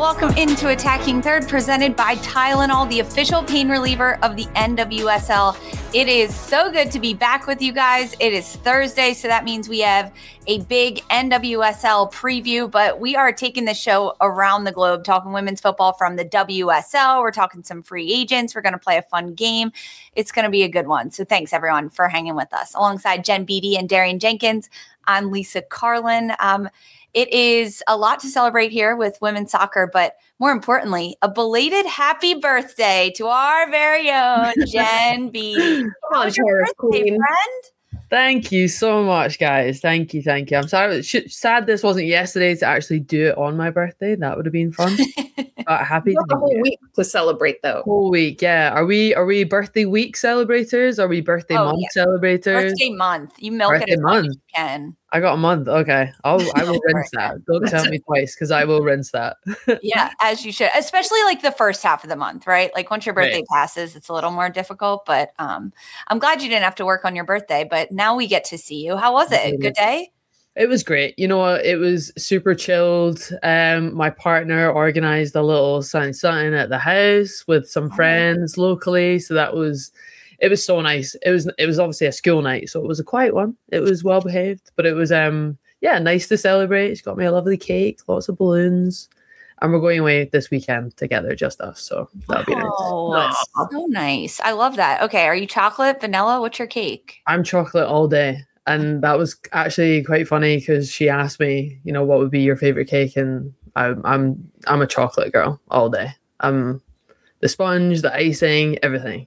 welcome into Attacking Third, presented by Tylenol, the official pain reliever of the NWSL. It is so good to be back with you guys. It is Thursday, so that means we have a big NWSL preview, but we are taking the show around the globe, talking women's football from the WSL. We're talking some free agents. We're going to play a fun game. It's going to be a good one. So thanks, everyone, for hanging with us. Alongside Jen Beatty and Darian Jenkins, I'm Lisa Carlin. It is a lot to celebrate here with women's soccer, but more importantly, a belated happy birthday to our very own Jen Beatty. How was your birthday, friend? Thank you so much, guys. Thank you. I'm sorry. Sad this wasn't yesterday to actually do it on my birthday. That would have been fun. But happy to be a whole here. week to celebrate, though. Whole week, yeah. Are we birthday week celebrators? Are we birthday month celebrators? Birthday month. You milk birthday it as much as you can. I got a month. Okay. I will rinse that. Don't tell me twice, because I will rinse that. Yeah, as you should. Especially like the first half of the month, right? Like once your birthday passes, it's a little more difficult. But I'm glad you didn't have to work on your birthday. But now we get to see you. How was it? Good day? It was great. You know what? It was super chilled. My partner organized a little something at the house with some friends locally. So it was so nice. It was obviously a school night, so it was a quiet one. It was well behaved, but it was nice to celebrate. She got me a lovely cake, lots of balloons, and we're going away this weekend together, just us. So that'll be nice. Oh, so nice. I love that. Okay, are you chocolate, vanilla? What's your cake? I'm chocolate all day, and that was actually quite funny because she asked me, what would be your favorite cake, and I'm a chocolate girl all day. The sponge, the icing, everything.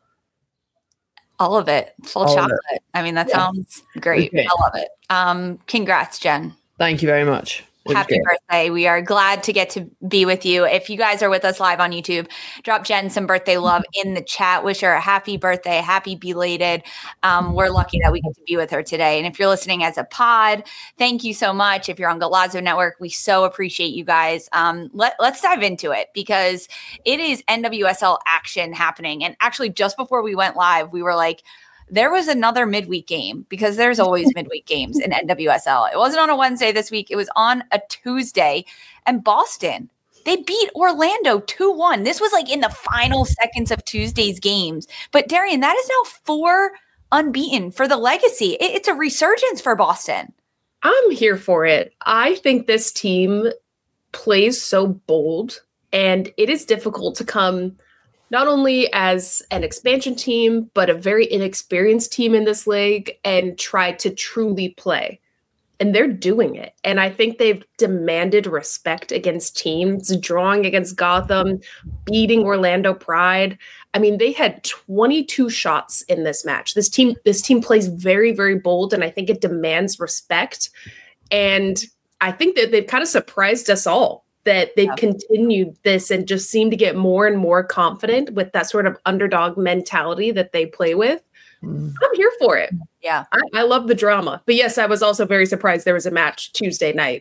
All of it. Full chocolate. I mean, that sounds great. Okay. I love it. Congrats, Jen. Thank you very much. Happy birthday. We are glad to get to be with you. If you guys are with us live on YouTube, drop Jen some birthday love in the chat. Wish her a happy birthday, happy belated. We're lucky that we get to be with her today. And if you're listening as a pod, thank you so much. If you're on Golazo Network, we so appreciate you guys. Let's dive into it because it is NWSL action happening. And actually, just before we went live, we were like, there was another midweek game because there's always midweek games in NWSL. It wasn't on a Wednesday this week. It was on a Tuesday. And Boston, they beat Orlando 2-1. This was like in the final seconds of Tuesday's games. But Darian, that is now 4 unbeaten for the legacy. It's a resurgence for Boston. I'm here for it. I think this team plays so bold, and it is difficult to come not only as an expansion team, but a very inexperienced team in this league and try to truly play. And they're doing it. And I think they've demanded respect against teams, drawing against Gotham, beating Orlando Pride. I mean, they had 22 shots in this match. This team plays very, very bold, and I think it demands respect. And I think that they've kind of surprised us all, that they've continued this and just seem to get more and more confident with that sort of underdog mentality that they play with. I'm here for it. Yeah. I love the drama. But yes, I was also very surprised there was a match Tuesday night.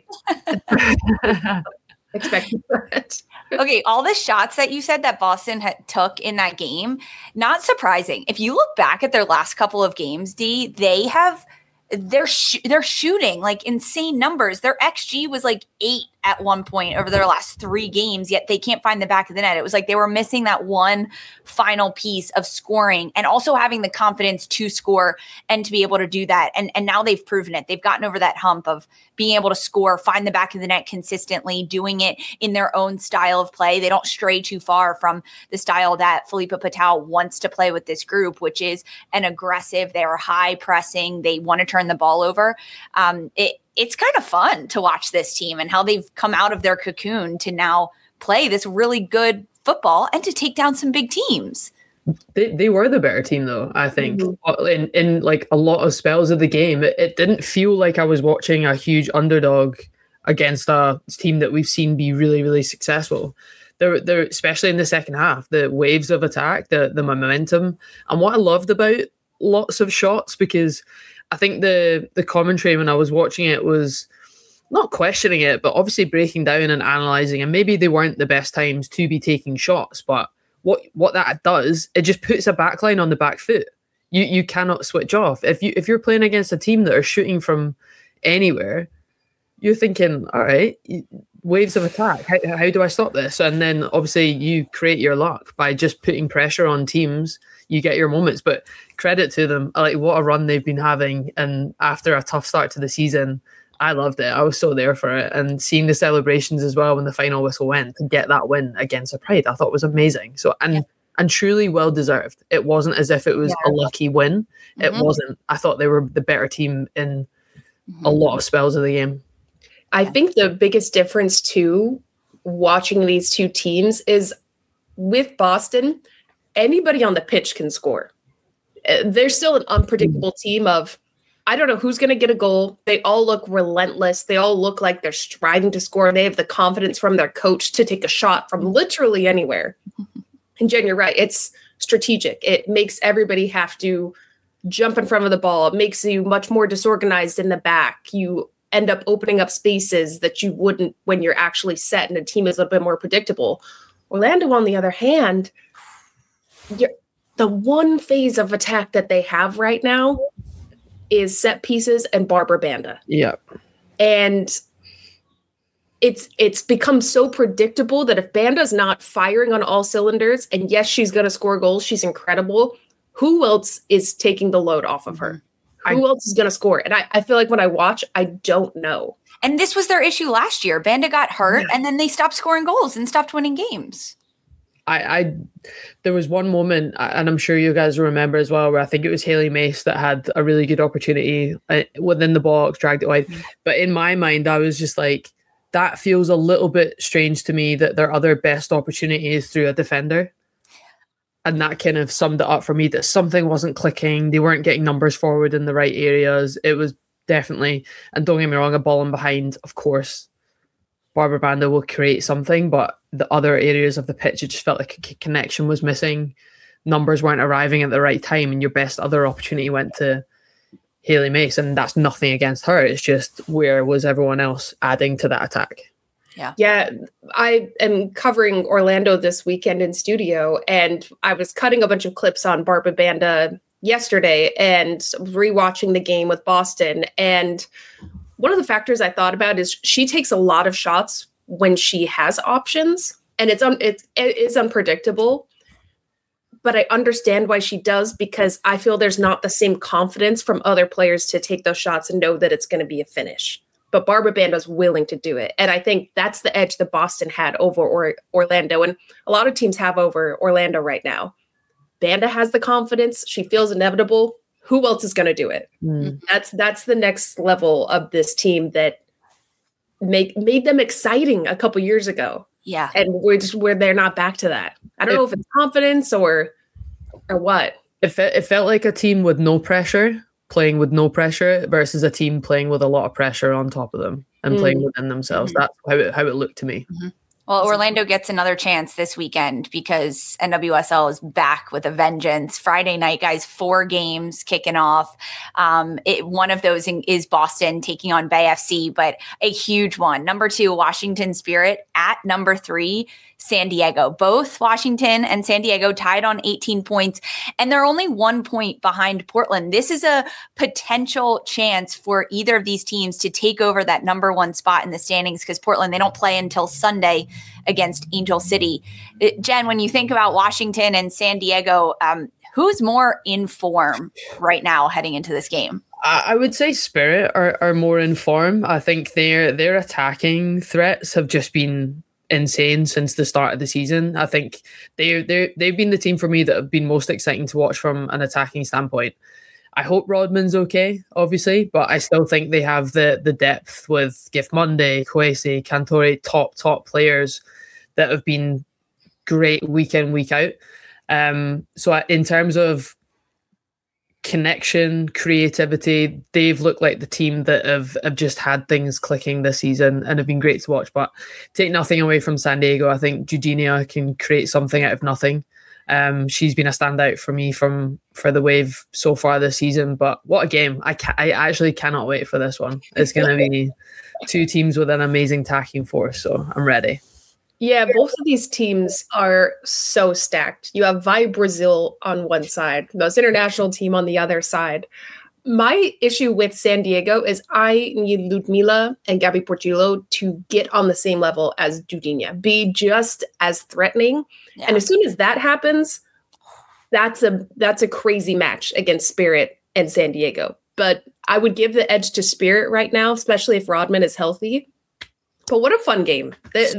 Expecting that. Okay, all the shots that you said that Boston took in that game, not surprising. If you look back at their last couple of games, D, they're shooting like insane numbers. Their XG was like 8 at one point over their last 3 games, yet they can't find the back of the net. It was like they were missing that one final piece of scoring and also having the confidence to score and to be able to do that. And now they've proven it. They've gotten over that hump of being able to score, find the back of the net consistently, doing it in their own style of play. They don't stray too far from the style that Philippa Patel wants to play with this group, which is an aggressive, they're high pressing, they want to turn the ball over. It's kind of fun to watch this team and how they've come out of their cocoon to now play this really good football and to take down some big teams. They were the better team, though, I think. In like a lot of spells of the game, it didn't feel like I was watching a huge underdog against a team that we've seen be really, really successful. They're especially in the second half, the waves of attack, the momentum. And what I loved about lots of shots, because I think the commentary when I was watching it was not questioning it, but obviously breaking down and analysing, and maybe they weren't the best times to be taking shots, but what that does, it just puts a backline on the back foot. You cannot switch off. If you're playing against a team that are shooting from anywhere, you're thinking, all right, waves of attack. How do I stop this? And then obviously you create your luck by just putting pressure on teams. You get your moments, but credit to them. Like, what a run they've been having. And after a tough start to the season, I loved it. I was so there for it. And seeing the celebrations as well when the final whistle went to get that win against the Pride, I thought was amazing. So, and truly well deserved. It wasn't as if it was a lucky win. It wasn't. I thought they were the better team in a lot of spells of the game. I think the biggest difference too, watching these two teams, is with Boston, anybody on the pitch can score. They're still an unpredictable team of, I don't know who's going to get a goal. They all look relentless. They all look like they're striving to score. They have the confidence from their coach to take a shot from literally anywhere. And Jen, you're right. It's strategic. It makes everybody have to jump in front of the ball. It makes you much more disorganized in the back. You end up opening up spaces that you wouldn't when you're actually set and a team is a little bit more predictable. Orlando, on the other hand, the one phase of attack that they have right now is set pieces and Barbara Banda. Yeah. And it's become so predictable that if Banda's not firing on all cylinders, and yes, she's going to score goals, she's incredible, who else is taking the load off of her? Who else is going to score? And I feel like when I watch, I don't know. And this was their issue last year. Banda got hurt, and then they stopped scoring goals and stopped winning games. There was one moment, and I'm sure you guys remember as well, where I think it was Hayley Mace that had a really good opportunity within the box, dragged it wide. But in my mind, I was just like, that feels a little bit strange to me that their other best opportunity is through a defender. And that kind of summed it up for me, that something wasn't clicking. They weren't getting numbers forward in the right areas. It was definitely, and don't get me wrong, a ball in behind, of course, Barbara Banda will create something, but the other areas of the pitch, it just felt like a connection was missing. Numbers weren't arriving at the right time, and your best other opportunity went to Hayley Mace, and that's nothing against her. It's just, where was everyone else adding to that attack? Yeah, I am covering Orlando this weekend in studio, and I was cutting a bunch of clips on Barbara Banda yesterday and rewatching the game with Boston. And one of the factors I thought about is she takes a lot of shots when she has options, and it is unpredictable. But I understand why she does, because I feel there's not the same confidence from other players to take those shots and know that it's going to be a finish. But Barbara Banda's willing to do it. And I think that's the edge that Boston had over Orlando. And a lot of teams have over Orlando right now. Banda has the confidence. She feels inevitable. Who else is going to do it? That's the next level of this team that made them exciting a couple years ago. Yeah. And we're they're not back to that. I don't know if it's confidence or what. It felt like a team with no pressure, playing with no pressure, versus a team playing with a lot of pressure on top of them and playing within themselves. That's how it looked to me. Well, Orlando gets another chance this weekend because NWSL is back with a vengeance. Friday night, guys, 4 games kicking off. One of those is Boston taking on Bay FC, but a huge one. Number 2, Washington Spirit at number 3, San Diego. Both Washington and San Diego tied on 18 points, and they're only 1 point behind Portland. This is a potential chance for either of these teams to take over that number 1 spot in the standings, because Portland, they don't play until Sunday against Angel City. Jen, when you think about Washington and San Diego, who's more in form right now heading into this game? I would say Spirit are more in form. I think their attacking threats have just been insane since the start of the season. I think they've been the team for me that have been most exciting to watch from an attacking standpoint. I hope Rodman's okay, obviously, but I still think they have the depth with Gift Monday, Kwesi, Cantore, top players that have been great week in, week out. So in terms of connection, creativity, they've looked like the team that have just had things clicking this season and have been great to watch. But take nothing away from San Diego. I think Eugenia can create something out of nothing. She's been a standout for me for the Wave so far this season. But what a game. I actually cannot wait for this one. It's going to be 2 teams with an amazing attacking force, so I'm ready. Yeah, both of these teams are so stacked. You have Vi Brazil on one side, most international team on the other side. My issue with San Diego is I need Ludmila and Gabby Portillo to get on the same level as Dudinha, be just as threatening. Yeah. And as soon as that happens, that's a crazy match against Spirit and San Diego. But I would give the edge to Spirit right now, especially if Rodman is healthy. But what a fun game.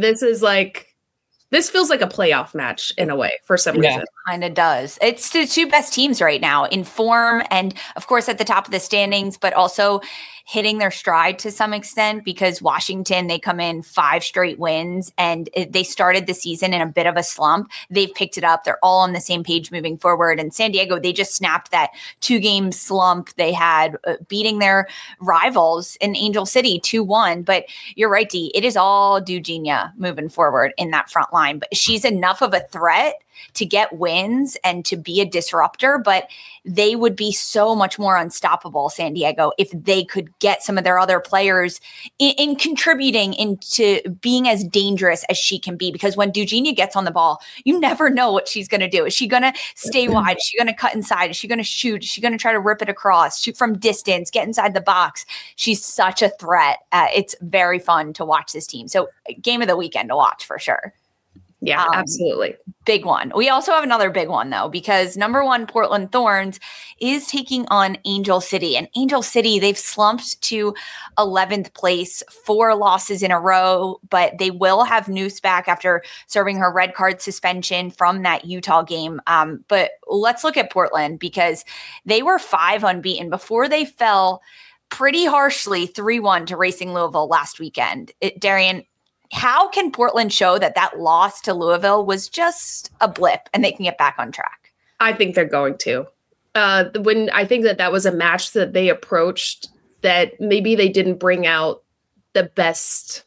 This feels like a playoff match in a way for some reason. Kind of does. It's the two best teams right now in form and, of course, at the top of the standings, but also hitting their stride to some extent because Washington, they come in 5 straight wins and they started the season in a bit of a slump. They've picked it up. They're all on the same page moving forward. And San Diego, they just snapped that 2-game slump they had beating their rivals in Angel City 2-1. But you're right, Dee. It is all Dudinha moving forward in that front line. But she's enough of a threat to get wins and to be a disruptor, but they would be so much more unstoppable, San Diego, if they could get some of their other players in contributing into being as dangerous as she can be. Because when Dudinha gets on the ball, you never know what she's going to do. Is she going to stay wide? Is she going to cut inside? Is she going to shoot? Is she going to try to rip it across, shoot from distance, get inside the box? She's such a threat. It's very fun to watch this team. So game of the weekend to watch for sure. Yeah, absolutely. Big one. We also have another big one, though, because number 1, Portland Thorns is taking on Angel City. And Angel City, they've slumped to 11th place, 4 losses in a row, but they will have Noose back after serving her red card suspension from that Utah game. But let's look at Portland because they were 5 unbeaten before they fell pretty harshly 3-1 to Racing Louisville last weekend. Darian, how can Portland show that loss to Louisville was just a blip and they can get back on track? I think they're going to. When I think that was a match that they approached that maybe they didn't bring out the best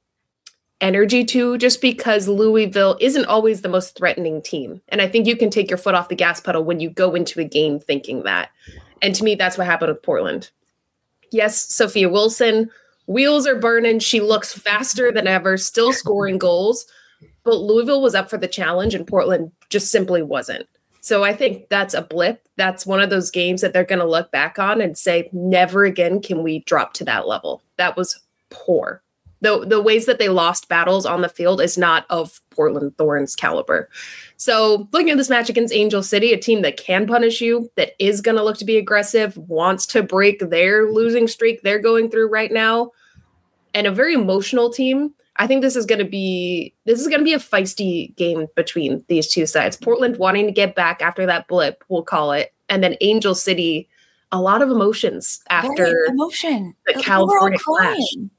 energy to, just because Louisville isn't always the most threatening team. And I think you can take your foot off the gas pedal when you go into a game thinking that. And to me, that's what happened with Portland. Yes, Sophia Wilson, wheels are burning. She looks faster than ever, still scoring goals. But Louisville was up for the challenge and Portland just simply wasn't. So I think that's a blip. That's one of those games that they're going to look back on and say, never again can we drop to that level. That was poor. The ways that they lost battles on the field is not of Portland Thorns caliber. So looking at this match against Angel City, a team that can punish you, that is going to look to be aggressive, wants to break their losing streak they're going through right now, and a very emotional team. I think this is going to be a feisty game between these two sides. Portland wanting to get back after that blip, we'll call it, and then Angel City, a lot of emotions after the California clash.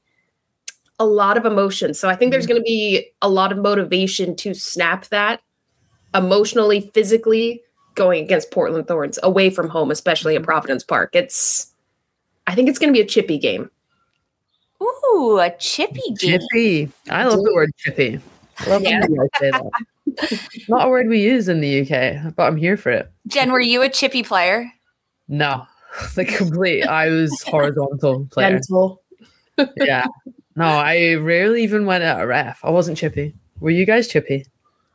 A lot of emotion. So I think there's going to be a lot of motivation to snap that emotionally, physically, going against Portland Thorns away from home, especially at Providence Park. I think it's going to be a chippy game. Ooh, a chippy game. Chippy. I love the word chippy. I love when you guys say that. Not a word we use in the UK, but I'm here for it. Jen, were you a chippy player? No, I was horizontal player. Mental. Yeah. No, I rarely even went at a ref. I wasn't chippy. Were you guys chippy?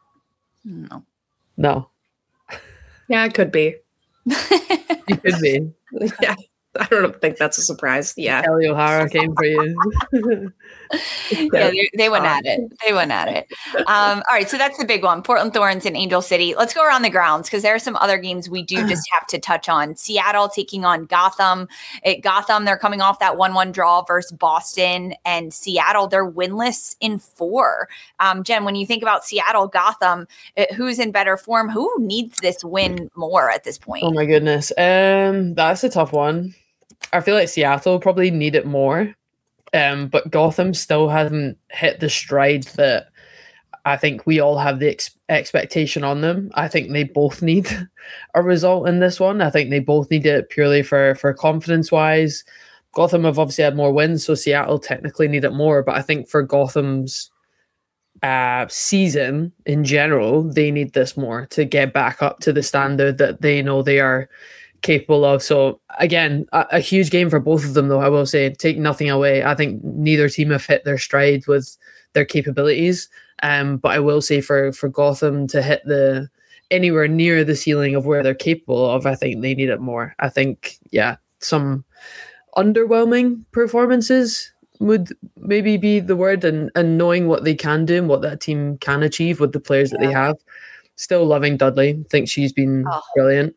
No. Yeah, it could be. You could be. Yeah. I don't think that's a surprise. Yeah. Kelly O'Hara came for you. Yeah, they went at it. All right, so that's the big one. Portland Thorns and Angel City. Let's go around the grounds because there are some other games we do just have to touch on. Seattle taking on Gotham. At Gotham, they're coming off that 1-1 draw versus Boston. And Seattle, they're winless in 4. Jen, when you think about Seattle, Gotham, who's in better form? Who needs this win more at this point? Oh, my goodness. That's a tough one. I feel like Seattle probably need it more. But Gotham still hasn't hit the stride that I think we all have the expectation on them. I think they both need a result in this one. I think they both need it purely for confidence-wise. Gotham have obviously had more wins, so Seattle technically need it more. But I think for Gotham's season in general, they need this more to get back up to the standard that they know they are capable of. So again, a huge game for both of them, though. I will say, take nothing away. I think neither team have hit their stride with their capabilities. But I will say for Gotham to hit anywhere near the ceiling of where they're capable of, I think they need it more. I think, some underwhelming performances would maybe be the word, and knowing what they can do and what that team can achieve with the players that they have. Still loving Dudley. Think she's been brilliant.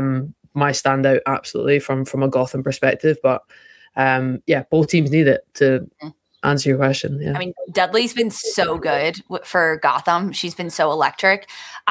My standout absolutely from a Gotham perspective, but both teams need it to answer your question. Yeah. I mean, Dudley's been so good for Gotham. She's been so electric.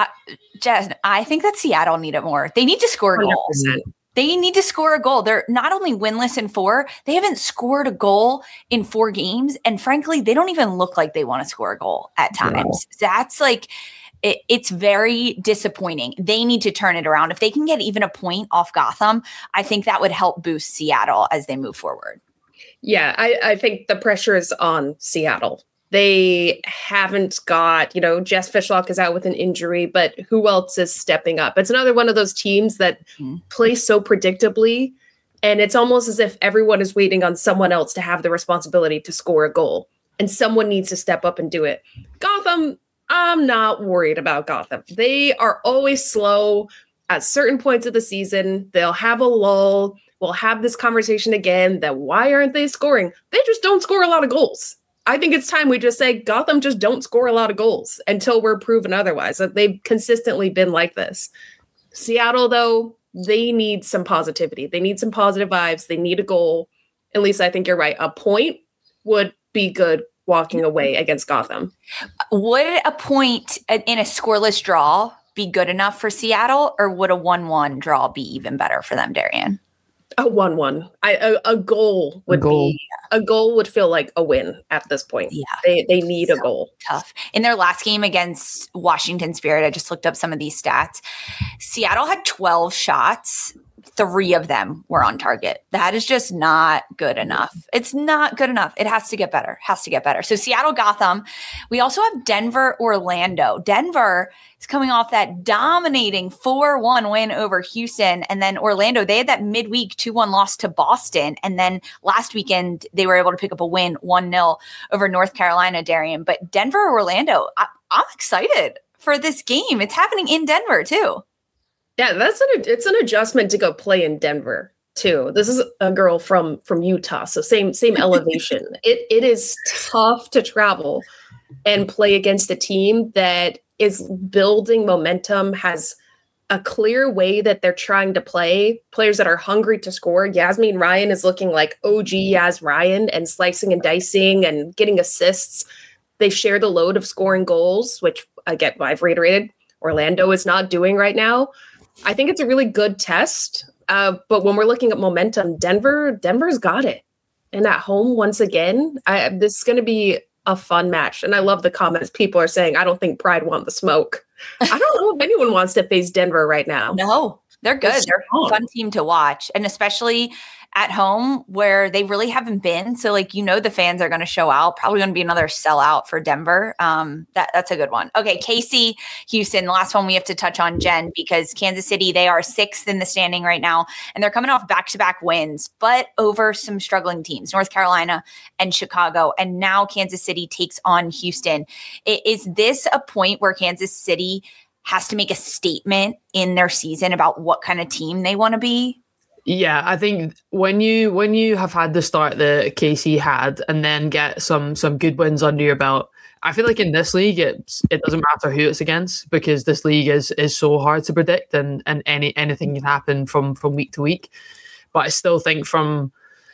Jen, I think that Seattle need it more. They need to score goals. 100%. They need to score a goal. They're not only winless in 4, they haven't scored a goal in 4 games. And frankly, they don't even look like they want to score a goal at times. Wow. That's like, it's very disappointing. They need to turn it around. If they can get even a point off Gotham, I think that would help boost Seattle as they move forward. Yeah, I think the pressure is on Seattle. They haven't got, Jess Fishlock is out with an injury, but who else is stepping up? It's another one of those teams that play so predictably, and it's almost as if everyone is waiting on someone else to have the responsibility to score a goal, and someone needs to step up and do it. Gotham, I'm not worried about Gotham. They are always slow at certain points of the season. They'll have a lull. We'll have this conversation again that why aren't they scoring? They just don't score a lot of goals. I think it's time we just say Gotham just don't score a lot of goals until we're proven otherwise. They've consistently been like this. Seattle, though, they need some positivity. They need some positive vibes. They need a goal. At least I think you're right. A point would be good walking away against Gotham. Would a point in a scoreless draw be good enough for Seattle, or would a 1-1 draw be even better for them, Darian? A 1-1. A goal would be a goal would feel like a win at this point. Yeah, they need a goal. Tough. In their last game against Washington Spirit, I just looked up some of these stats. Seattle had 12 shots. 3 of them were on target. That is just not good enough. It's not good enough. It has to get better. So Seattle, Gotham. We also have Denver, Orlando. Denver is coming off that dominating 4-1 win over Houston. And then Orlando, they had that midweek 2-1 loss to Boston. And then last weekend, they were able to pick up a win 1-0 over North Carolina, Darian. But Denver, Orlando, I'm excited for this game. It's happening in Denver too. Yeah, it's an adjustment to go play in Denver too. This is a girl from Utah, so same elevation. It is tough to travel and play against a team that is building momentum, has a clear way that they're trying to play, players that are hungry to score. Yasmin Ryan is looking like OG Yas Ryan and slicing and dicing and getting assists. They share the load of scoring goals, which I've reiterated, Orlando is not doing right now. I think it's a really good test. But when we're looking at momentum, Denver's got it. And at home, once again, this is going to be a fun match. And I love the comments. People are saying, I don't think Pride want the smoke. I don't know if anyone wants to face Denver right now. No, they're good. They're a fun team to watch. And especially at home where they really haven't been. So the fans are going to show out. Probably going to be another sellout for Denver. That's a good one. Okay, KC, Houston, the last one we have to touch on, Jen, because Kansas City, they are 6th in the standing right now. And they're coming off back-to-back wins, but over some struggling teams, North Carolina and Chicago. And now Kansas City takes on Houston. Is this a point where Kansas City has to make a statement in their season about what kind of team they want to be? Yeah, I think when you have had the start that KC had and then get some good wins under your belt, I feel like in this league it doesn't matter who it's against, because this league is so hard to predict and anything can happen from week to week. But I still think from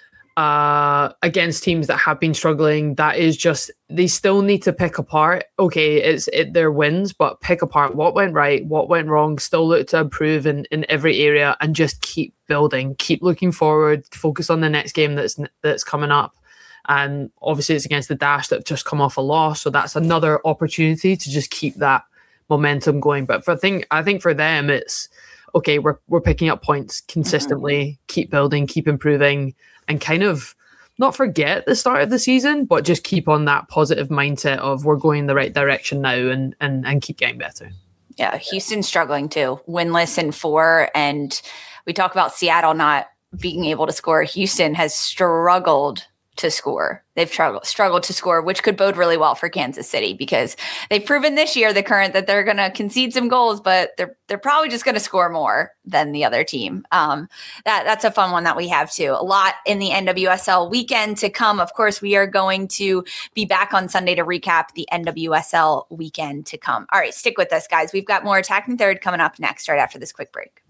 against teams that have been struggling, that is just, they still need to pick apart. Okay, it's their wins, but pick apart what went right, what went wrong, still look to improve in every area, and just keep building, keep looking forward, focus on the next game that's coming up. And obviously it's against the Dash that have just come off a loss, so that's another opportunity to just keep that momentum going. But I think for them it's okay, we're picking up points consistently, keep building, keep improving, and kind of not forget the start of the season, but just keep on that positive mindset of we're going in the right direction now and keep getting better. Yeah, Houston's struggling too. Winless in 4. And we talk about Seattle not being able to score. Houston has struggled to score. They've struggled to score, which could bode really well for Kansas City because they've proven this year, the Current, that they're going to concede some goals, but they're probably just going to score more than the other team. That's a fun one that we have too. A lot in the NWSL weekend to come. Of course, we are going to be back on Sunday to recap the NWSL weekend to come. All right, stick with us, guys. We've got more Attacking Third coming up next, right after this quick break.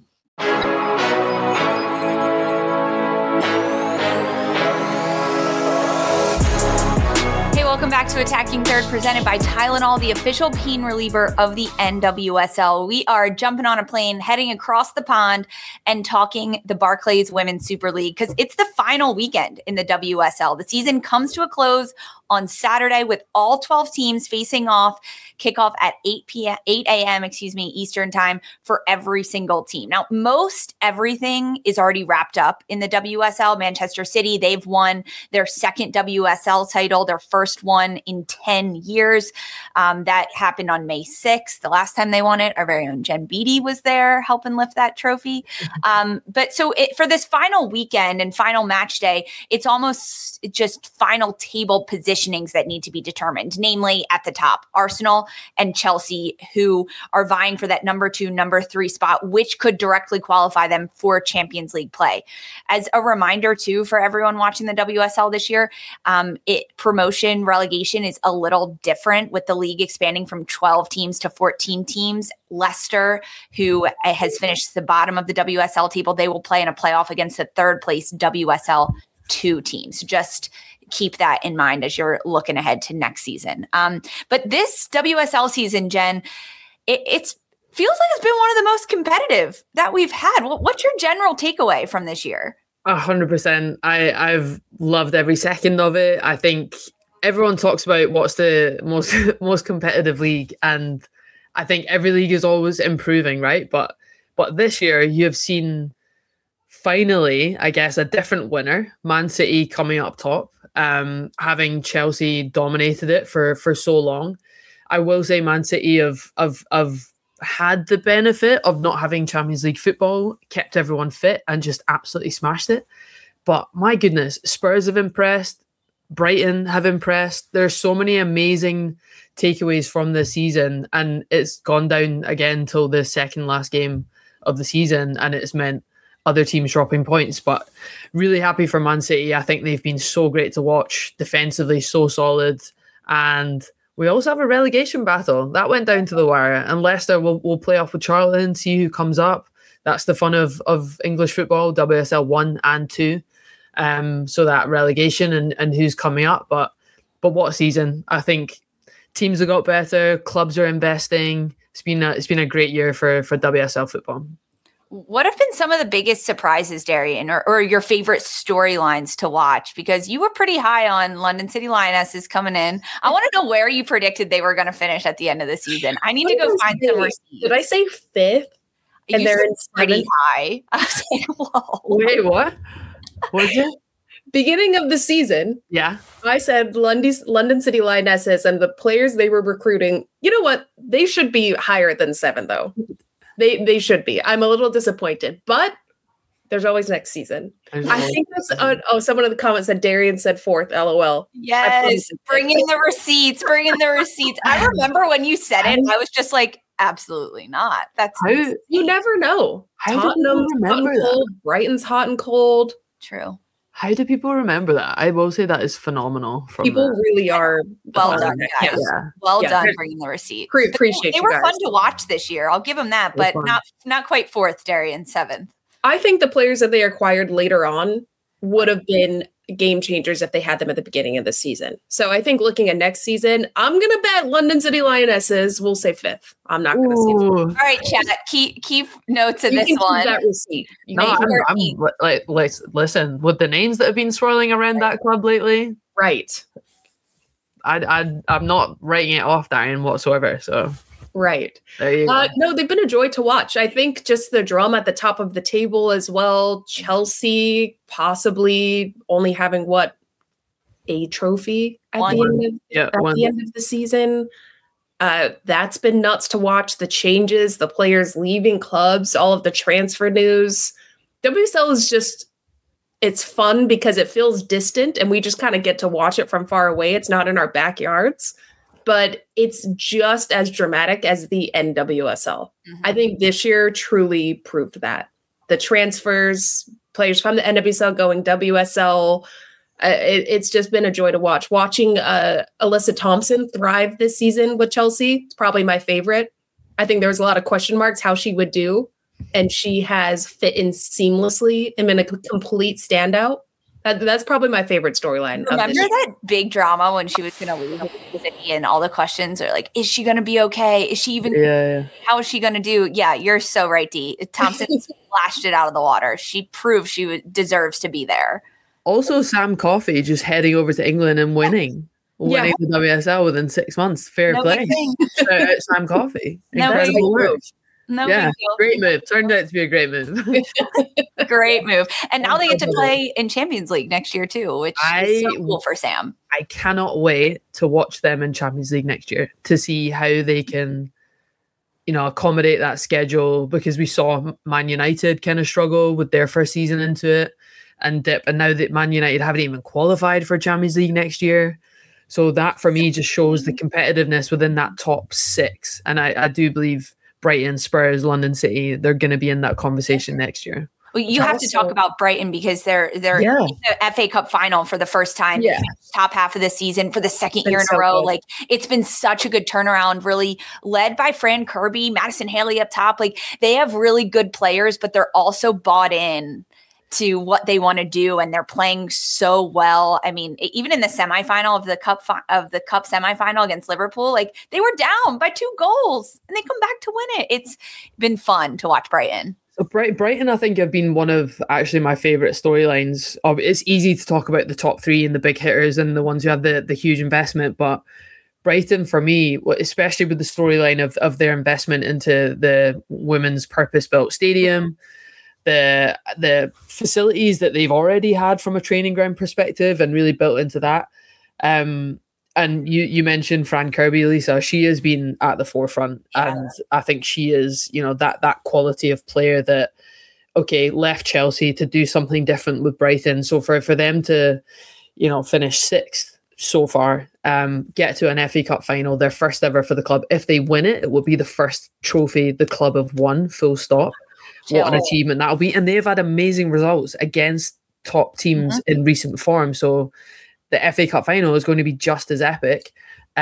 Welcome back to Attacking Third, presented by Tylenol, the official pain reliever of the NWSL. We are jumping on a plane, heading across the pond, and talking the Barclays Women's Super League because it's the final weekend in the WSL. The season comes to a close on Saturday with all 12 teams facing off. Kickoff at 8 a.m. Eastern time for every single team. Now, most everything is already wrapped up in the WSL. Manchester City, they've won their second WSL title, their first one in 10 years. That happened on May 6th. The last time they won it, our very own Jen Beattie was there helping lift that trophy. But so for this final weekend and final match day, it's almost just final table positionings that need to be determined, namely at the top, Arsenal and Chelsea, who are vying for that number 2, number 3 spot, which could directly qualify them for Champions League play. As a reminder, too, for everyone watching the WSL this year, promotion relegation is a little different with the league expanding from 12 teams to 14 teams. Leicester, who has finished the bottom of the WSL table, they will play in a playoff against the third place WSL 2 teams. Just keep that in mind as you're looking ahead to next season. But this WSL season, Jen, it feels like it's been one of the most competitive that we've had. What's your general takeaway from this year? 100%. I've loved every second of it. I think everyone talks about what's the most competitive league, and I think every league is always improving, right? But this year you have seen finally, I guess, a different winner, Man City coming up top, having Chelsea dominated it for so long. I will say Man City have had the benefit of not having Champions League football, kept everyone fit and just absolutely smashed it. But my goodness, Spurs have impressed, Brighton have impressed. There's so many amazing takeaways from this season, and it's gone down again till the second last game of the season, and it's meant other teams dropping points. But really happy for Man City. I think they've been so great to watch, defensively so solid. And we also have a relegation battle that went down to the wire, and Leicester will play off with Charlton and see who comes up. That's the fun of English football, WSL 1 and 2. So that relegation and who's coming up. But what a season. I think teams have got better, clubs are investing. It's been a great year for WSL football. What have been some of the biggest surprises, Darian, or your favorite storylines to watch? Because you were pretty high on London City Lionesses coming in. I want to know where you predicted they were going to finish at the end of the season. I need to go find some receipts. Did I say 5th? And they're in pretty high. I was like, whoa. Wait, what? What is it? Beginning of the season, yeah, I said London City Lionesses and the players they were recruiting. You know what? They should be higher than 7, though. They should be. I'm a little disappointed, but there's always next season. I think that's someone in the comments said Darian said 4th. LOL. Yes, bring in the receipts. Bring in the receipts. I remember when you said it, I was just like, absolutely not. That's you never know. Tottenham's hot and cold. Brighton's hot and cold. True. How do people remember that? I will say that is phenomenal. People really are well done, guys. Yeah. Well done bringing the receipts. Appreciate they you were guys. fun to watch this year. I'll give them that, but not quite 4th, Darian, 7th. I think the players that they acquired later on would have been game changers if they had them at the beginning of the season. So I think looking at next season, I'm going to bet London City Lionesses will say 5th. I'm not going to say 5th. All right, chat. Keep notes of you this can one. Keep that receipt. Listen, with the names that have been swirling around that club lately, right? I'm not writing it off, Darren, whatsoever. So. Right. There you go. No, they've been a joy to watch. I think just the drama at the top of the table as well. Chelsea possibly only having a trophy at the end of the season. That's been nuts to watch. The changes, the players leaving clubs, all of the transfer news. WSL is just it's fun because it feels distant and we just kind of get to watch it from far away. It's not in our backyards, but it's just as dramatic as the NWSL. Mm-hmm. I think this year truly proved that. The transfers, players from the NWSL going WSL, it's just been a joy to watch. Watching Alyssa Thompson thrive this season with Chelsea, it's probably my favorite. I think there was a lot of question marks how she would do, and she has fit in seamlessly and been a complete standout. That's probably my favorite storyline. Remember that big drama when she was going to leave and all the questions are like, is she going to be okay? Is she even, how is she going to do? Yeah, you're so right, Dee. Thompson splashed it out of the water. She proved she deserves to be there. Also, Sam Coffey just heading over to England and winning the WSL within 6 months. Fair play. Shout out Sam Coffey. Incredible move. Great move. Turned out to be a great move. Great move. And now they get to play in Champions League next year too, which is so cool for Sam. I cannot wait to watch them in Champions League next year to see how they can, accommodate that schedule, because we saw Man United kind of struggle with their first season into it and dip. And now that Man United haven't even qualified for Champions League next year. So that for me just shows the competitiveness within that top six. And I do believe Brighton, Spurs, London City, they're going to be in that conversation next year. Well, you have to talk about Brighton because they're in the FA Cup final for the first time, top half of the season for the second year in a row. Good. Like, it's been such a good turnaround, really led by Fran Kirby, Madison Haley up top. Like, they have really good players, but they're also bought in to what they want to do, and they're playing so well. I mean, even in the semifinal of the cup semifinal against Liverpool, like, they were down by 2 goals and they come back to win it. It's been fun to watch Brighton. So Brighton, I think, have been one of actually my favorite storylines. It's easy to talk about the top 3 and the big hitters and the ones who have the huge investment, but Brighton, for me, especially with the storyline of their investment into the women's purpose-built stadium, the facilities that they've already had from a training ground perspective and really built into that. And you mentioned Fran Kirby, Lisa. She has been at the forefront, and I think she is, that quality of player that, left Chelsea to do something different with Brighton. So for them to, finish 6th so far, get to an FA Cup final, their first ever for the club. If they win it, it will be the first trophy the club have won, full stop. What an achievement that'll be. And they've had amazing results against top teams in recent form. So the FA Cup final is going to be just as epic.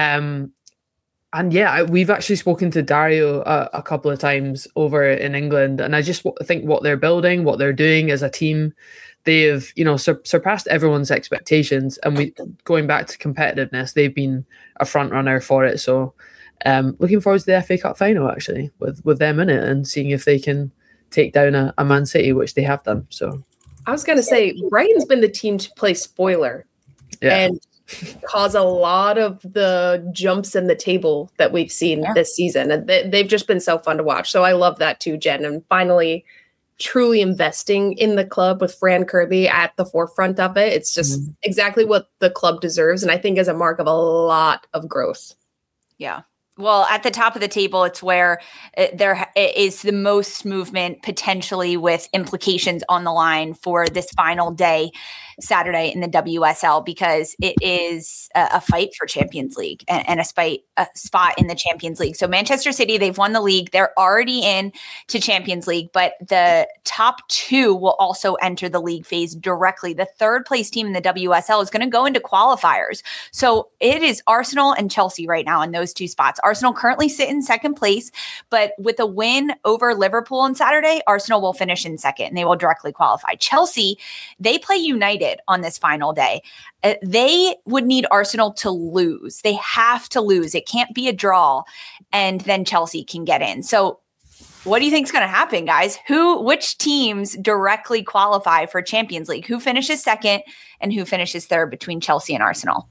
We've actually spoken to Dario a couple of times over in England. And I just think what they're building, what they're doing as a team, they've, surpassed everyone's expectations. And going back to competitiveness, they've been a front runner for it. So looking forward to the FA Cup final, actually, with them in it, and seeing if they can take down a Man City, which they have done. So I was going to say, Brighton's been the team to play spoiler and cause a lot of the jumps in the table that we've seen this season. And they've just been so fun to watch. So I love that too, Jen. And finally, truly investing in the club with Fran Kirby at the forefront of it. It's just exactly what the club deserves. And I think is a mark of a lot of growth. Yeah. Well, at the top of the table, it's where there is the most movement potentially, with implications on the line for this final day, Saturday, in the WSL, because it is a fight for Champions League and a spot in the Champions League. So Manchester City, they've won the league. They're already in to Champions League, but the top 2 will also enter the league phase directly. The 3rd place team in the WSL is going to go into qualifiers. So it is Arsenal and Chelsea right now in those 2 spots. Arsenal currently sit in 2nd place, but with a win over Liverpool on Saturday, Arsenal will finish in 2nd and they will directly qualify. Chelsea, they play United on this final day. They would need Arsenal to lose. They have to lose. It can't be a draw, and then Chelsea can get in. So what do you think is going to happen, guys? Which teams directly qualify for Champions League? Who finishes 2nd and who finishes 3rd between Chelsea and Arsenal?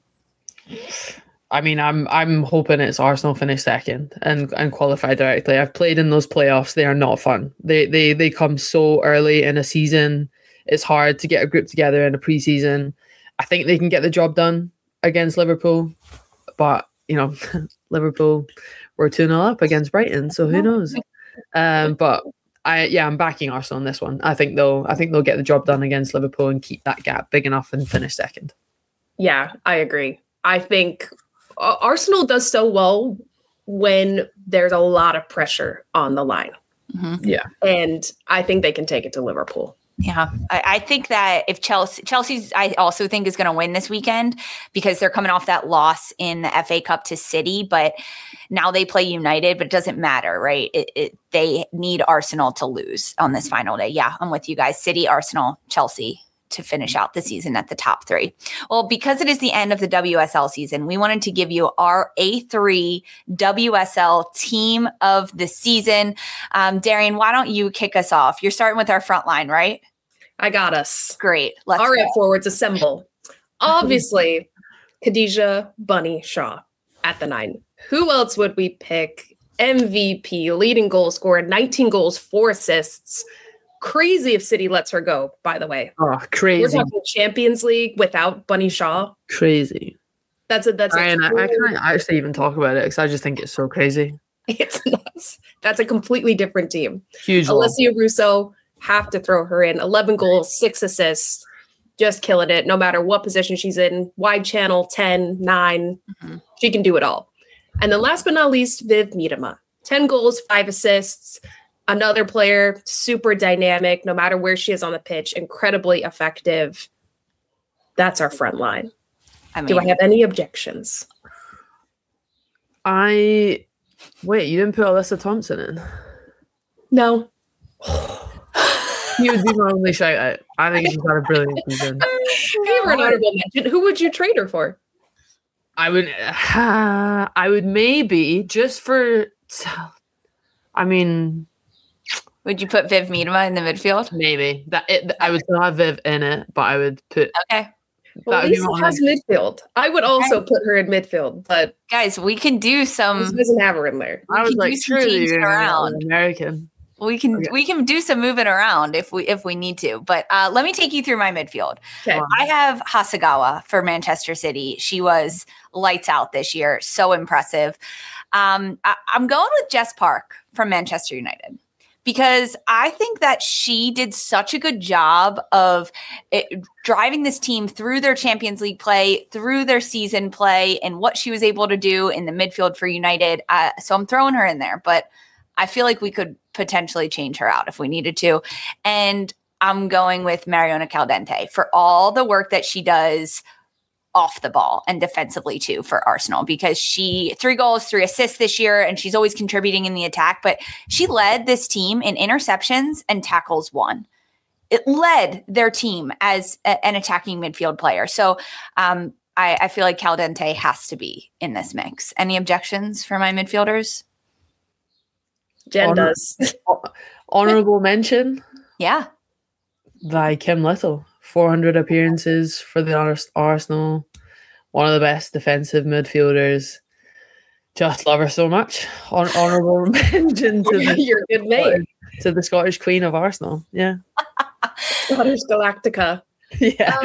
I mean, I'm hoping it's Arsenal finish 2nd and qualify directly. I've played in those playoffs. They are not fun. They come so early in a season. It's hard to get a group together in a preseason. I think they can get the job done against Liverpool, but Liverpool were 2-0 up against Brighton, so who knows? But I'm backing Arsenal on this one. I think they'll get the job done against Liverpool and keep that gap big enough and finish second. Yeah, I agree. I think Arsenal does so well when there's a lot of pressure on the line. Mm-hmm. Yeah. And I think they can take it to Liverpool. Yeah, I think that if Chelsea's, I also think is going to win this weekend because they're coming off that loss in the FA Cup to City, but now they play United, but it doesn't matter, right? They need Arsenal to lose on this final day. Yeah, I'm with you guys. City, Arsenal, Chelsea to finish out the season at the top 3. Well, because it is the end of the WSL season, we wanted to give you our A3 WSL team of the season. Darian, why don't you kick us off? You're starting with our front line, right? I got us. Great. Let's All right, go. forwards assemble. Obviously, Khadija Bunny Shaw at the 9. Who else would we pick? MVP, leading goal scorer, 19 goals, 4 assists. Crazy if City lets her go, by the way. Oh, crazy. We're talking Champions League without Bunny Shaw. Crazy. I can't actually even talk about it because I just think it's so crazy. It's nuts. That's a completely different team. Huge. Alessia Russo, have to throw her in. 11 goals, 6 assists. Just killing it no matter what position she's in. Wide channel, 10, 9. Mm-hmm. She can do it all. And then last but not least, Viv Miedema. 10 goals, 5 assists. Another player, super dynamic, no matter where she is on the pitch, incredibly effective. That's our front line. Do I have any objections? Wait, you didn't put Alyssa Thompson in? No. He would be my only shout out. I think she's had a brilliant season. Give her an honorable mention. Who would you trade her for? I would maybe just for. Would you put Viv Miedema in the midfield? Maybe I would still have Viv in it, but I would put. Okay. Well, Lisa has midfield. I would also put her in midfield, but guys, we can do some. Lisa doesn't have her in there. I was like, surely you're around. American. We can do some moving around if we need to. But let me take you through my midfield. Okay. I have Hasegawa for Manchester City. She was lights out this year. So impressive. I'm going with Jess Park from Manchester United because I think that she did such a good job of driving this team through their Champions League play, through their season play, and what she was able to do in the midfield for United. So I'm throwing her in there, but I feel like we could potentially change her out if we needed to. And I'm going with Mariona Caldente for all the work that she does off the ball and defensively too for Arsenal, because she 3 goals, 3 assists this year, and she's always contributing in the attack, but she led this team in interceptions and tackles won. It led their team as an attacking midfield player. So I feel like Caldente has to be in this mix. Any objections for my midfielders? Jen does. Honorable mention? Yeah. Like Kim Little. 400 appearances for the Arsenal. One of the best defensive midfielders. Just love her so much. Honorable mention to the, You're a good mate. To the Scottish Queen of Arsenal. Yeah. Scottish Galactica. Yeah.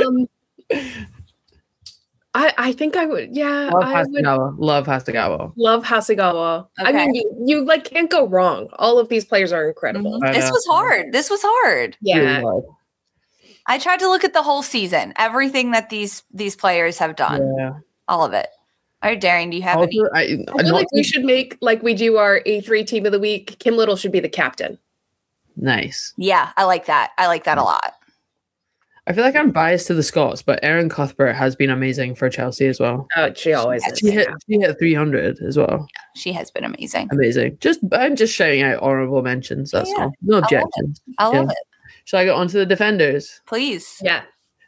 I think I would. Yeah. Love Hasegawa. Love Hasegawa. Okay. I mean, you like can't go wrong. All of these players are incredible. Mm-hmm. This was hard. Yeah. Really I tried to look at the whole season, everything that these players have done, all of it. All right, Darian, do you have any? I feel like we should make, like we do our A3 team of the week, Kim Little should be the captain. Nice. Yeah, I like that. I like that a lot. I feel like I'm biased to the Scots, but Erin Cuthbert has been amazing for Chelsea as well. Oh, she always is. She hit 300 as well. Yeah, she has been amazing. Amazing. I'm just shouting out honorable mentions. That's all. No objections. I love it. Shall I go on to the defenders? Please. Yeah.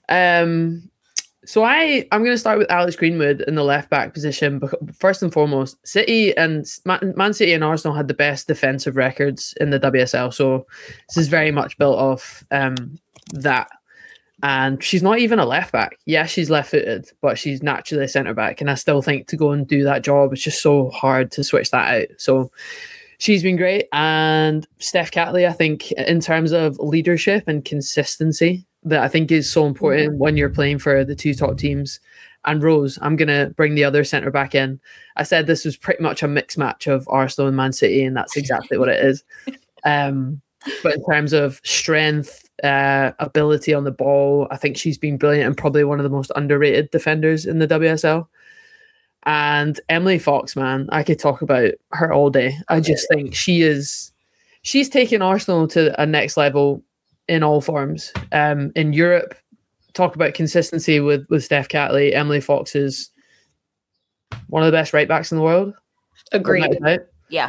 So I'm going to start with Alex Greenwood in the left back position. First and foremost, City and Man City and Arsenal had the best defensive records in the WSL. So this is very much built off that. And she's not even a left back. Yeah, she's left footed, but she's naturally a centre back. And I still think to go and do that job, it's just so hard to switch that out. So she's been great. And Steph Catley, I think, in terms of leadership and consistency, that I think is so important when you're playing for the 2 top teams. And Rose, I'm going to bring the other centre back in. I said this was pretty much a mixed match of Arsenal and Man City, and that's exactly what it is. But in terms of strength, ability on the ball, I think she's been brilliant and probably one of the most underrated defenders in the WSL. And Emily Fox, man, I could talk about her all day. I just think she's taken Arsenal to a next level in all forms. In Europe, talk about consistency with Steph Catley. Emily Fox is one of the best right backs in the world. Agreed. Yeah.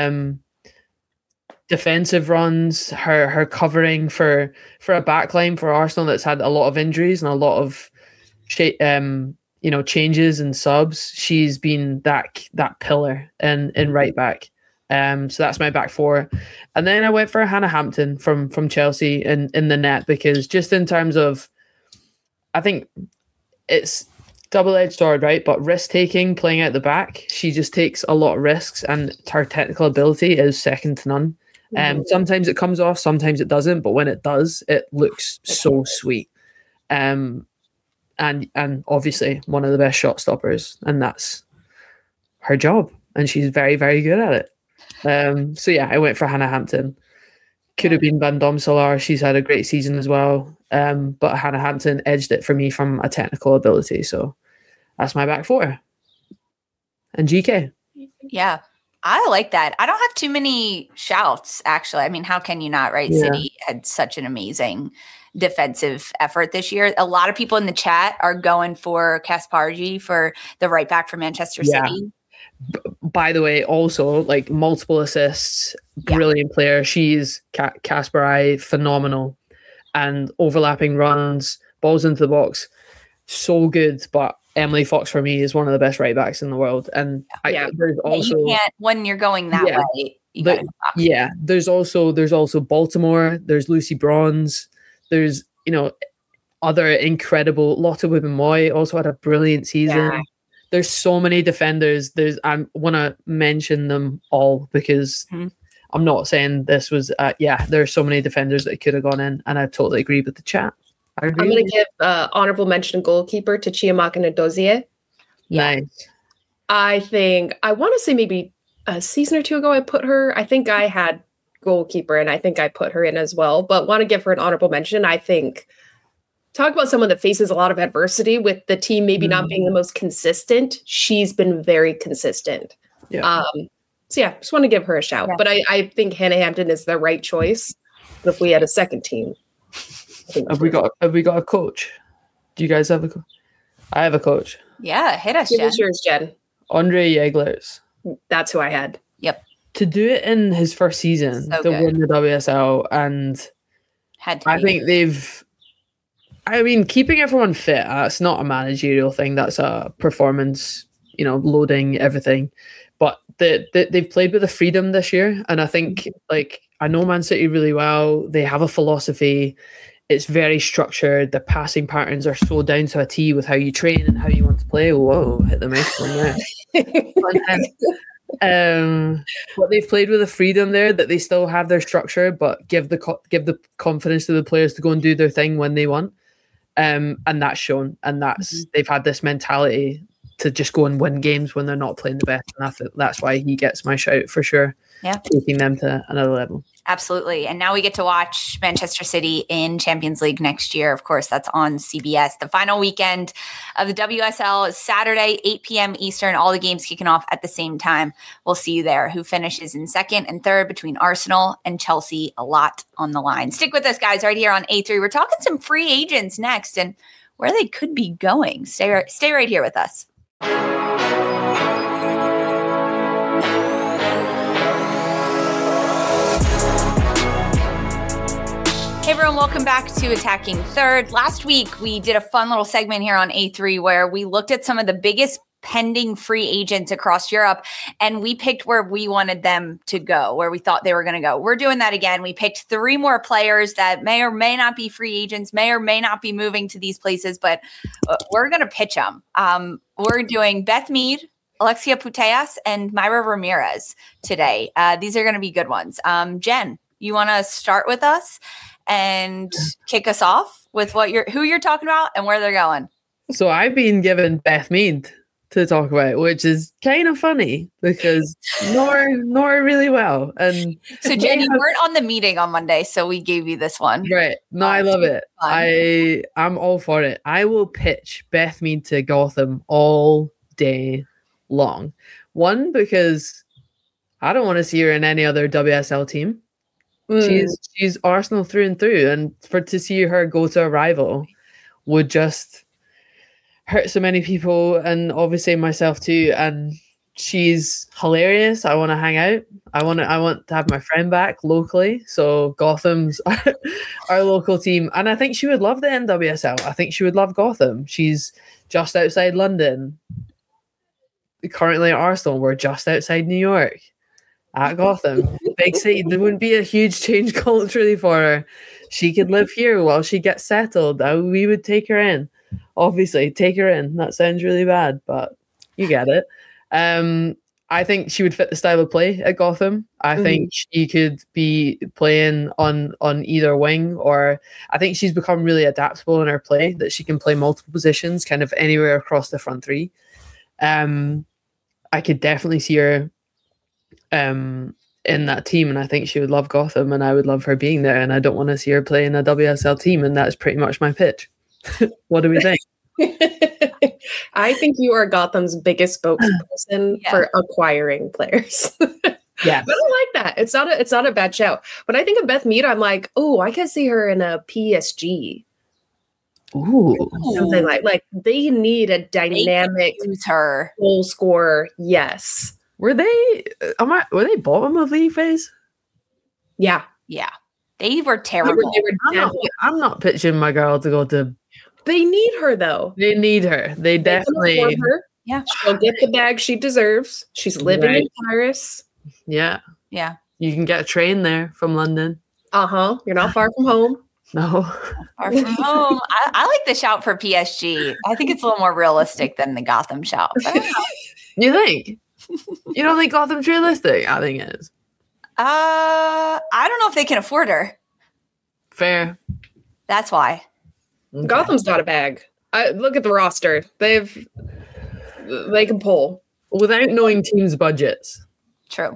Defensive runs, her covering for a backline for Arsenal that's had a lot of injuries and a lot of changes and subs. She's been that pillar in right back. So that's my back four. And then I went for Hannah Hampton from Chelsea in the net, because just in terms of, I think it's double-edged sword, right? But risk-taking, playing out the back, she just takes a lot of risks, and her technical ability is second to none. Sometimes it comes off, sometimes it doesn't, but when it does, it looks so sweet. And obviously one of the best shot stoppers, and that's her job, and she's very, very good at it. So yeah, I went for Hannah Hampton. Could have been Van Domselaar. She's had a great season as well. But Hannah Hampton edged it for me from a technical ability. So that's my back four. And GK. Yeah, I like that. I don't have too many shouts, actually. I mean, how can you not, right? Yeah. City had such an amazing defensive effort this year. A lot of people in the chat are going for Kasparji for the right back for Manchester City. By the way, also like multiple assists, brilliant player. She's Kasparji, phenomenal, and overlapping runs, balls into the box, so good. But Emily Fox for me is one of the best right backs in the world. And there's also you can't, when you're going that way. There's also Baltimore. There's Lucy Bronze. There's other incredible. Lotte Wubben-Moy also had a brilliant season. Yeah. There's so many defenders. I want to mention them all because I'm not saying this was. There's so many defenders that could have gone in, and I totally agree with the chat. I'm going to give honorable mention goalkeeper to Chiamaka Ndozie. Nice. I think I want to say maybe a season or two ago I put her. I think I had goalkeeper, and I think I put her in as well. But want to give her an honorable mention. I think. Talk about someone that faces a lot of adversity with the team maybe not being the most consistent. She's been very consistent. Yeah. Just want to give her a shout. Yeah. But I think Hannah Hampton is the right choice. But if we had a second team, have we got a coach? Do you guys have a coach? I have a coach. Yeah, hit us, Jen. Give us yours, Jen. Andre Yeglers. That's who I had. Yep. To do it in his first season, to win the WSL, and I think keeping everyone fit, that's not a managerial thing. That's a performance, loading everything. But they've played with a freedom this year. And I think, I know Man City really well. They have a philosophy. It's very structured. The passing patterns are so down to a T with how you train and how you want to play. Whoa, hit the microphone there. But they've played with a freedom there that they still have their structure, but give the confidence to the players to go and do their thing when they want. And that's shown, and they've had this mentality to just go and win games when they're not playing the best, and that's why he gets my shout for sure. Yeah, taking them to another level. Absolutely. And now we get to watch Manchester City in Champions League next year. Of course, that's on CBS. The final weekend of the WSL is Saturday, 8 p.m. Eastern. All the games kicking off at the same time. We'll see you there. Who finishes in second and third between Arsenal and Chelsea? A lot on the line. Stick with us, guys, right here on A3. We're talking some free agents next and where they could be going. Stay right here with us. Hey everyone, welcome back to Attacking Third. Last week, we did a fun little segment here on A3 where we looked at some of the biggest pending free agents across Europe, and we picked where we wanted them to go, where we thought they were going to go. We're doing that again. We picked 3 more players that may or may not be free agents, may or may not be moving to these places, but we're going to pitch them. We're doing Beth Mead, Alexia Putellas, and Mayra Ramirez today. These are going to be good ones. Jen, you want to start with us and kick us off with who you're talking about and where they're going? So I've been given Beth Mead. to talk about, which is kind of funny because Nor really well. And so Jen, you weren't on the meeting on Monday, so we gave you this one. Right. No, I love it. I'm all for it. I will pitch Beth Mead to Gotham all day long. One, because I don't want to see her in any other WSL team. She's Arsenal through and through, and to see her go to a rival would just hurt so many people, and obviously myself too. And she's hilarious. I want to hang out. I want to have my friend back locally. So Gotham's our local team, and I think she would love the NWSL. I think she would love Gotham. She's just outside London. Currently at Arsenal, we're just outside New York. At Gotham, big city. There wouldn't be a huge change culturally for her. She could live here while she gets settled. We would take her in. Obviously, take her in. That sounds really bad, but you get it. I think she would fit the style of play at Gotham. I think she could be playing on either wing, or I think she's become really adaptable in her play, that she can play multiple positions, kind of anywhere across the front three. I could definitely see her in that team, and I think she would love Gotham, and I would love her being there, and I don't want to see her play in a WSL team, and that's pretty much my pitch. What do we think? I think you are Gotham's biggest spokesperson for acquiring players. Yeah, but I like that. It's not a bad shout. When I think of Beth Mead, I'm like, oh, I can see her in a PSG. Ooh, something like they need a dynamic goal scorer. Yes. Were they bottom of league phase? Yeah. They were terrible. I'm not pitching my girl to go to. They need her though. They need her. They definitely. Her. Yeah, she'll get the bag she deserves. She's living in Paris. Yeah. Yeah. You can get a train there from London. You're not far from home. No. Far from home. I like the shout for PSG. I think it's a little more realistic than the Gotham shout. You think? You don't think Gotham's realistic? I think it is. I don't know if they can afford her. Fair. That's why. Okay. Gotham's got a bag. Look at the roster. They can pull. Without knowing teams' budgets. True.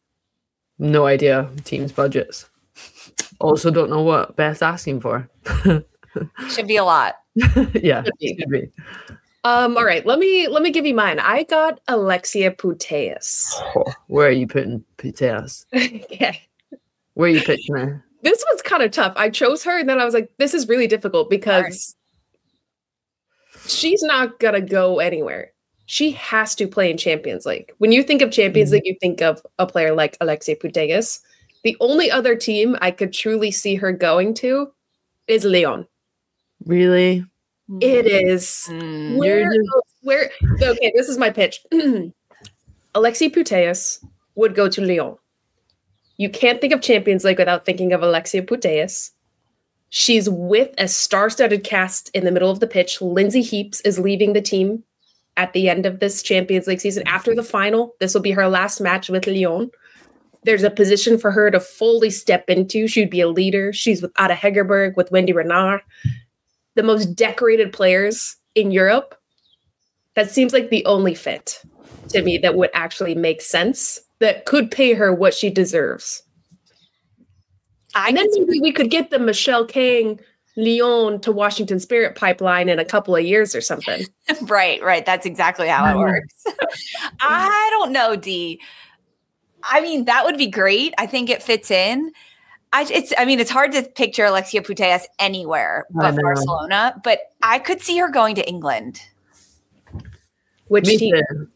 No idea teams' budgets. Also don't know what Beth's asking for. Should be a lot. Yeah, should be. All right, let me give you mine. I got Alexia Putellas. Oh, where are you putting Putellas? Yeah. Where are you pitching her? This one's kind of tough. I chose her, and then I was like, this is really difficult because she's not going to go anywhere. She has to play in Champions League. When you think of Champions League, you think of a player like Alexia Putellas. The only other team I could truly see her going to is Lyon. Really? It is. Where? Okay, this is my pitch. Alexia Putellas would go to Lyon. You can't think of Champions League without thinking of Alexia Putellas. She's with a star-studded cast in the middle of the pitch. Lindsay Heaps is leaving the team at the end of this Champions League season. After the final, this will be her last match with Lyon. There's a position for her to fully step into. She'd be a leader. She's with Ada Hegerberg, with Wendy Renard, the most decorated players in Europe. That seems like the only fit to me that would actually make sense, that could pay her what she deserves. And then maybe we could get the Michelle Kang, Lyon to Washington Spirit pipeline in a couple of years or something. Right. That's exactly how it works. I don't know, Dee. I mean, that would be great. I think it fits in. It's hard to picture Alexia Putellas anywhere but Barcelona, but I could see her going to England. Which team?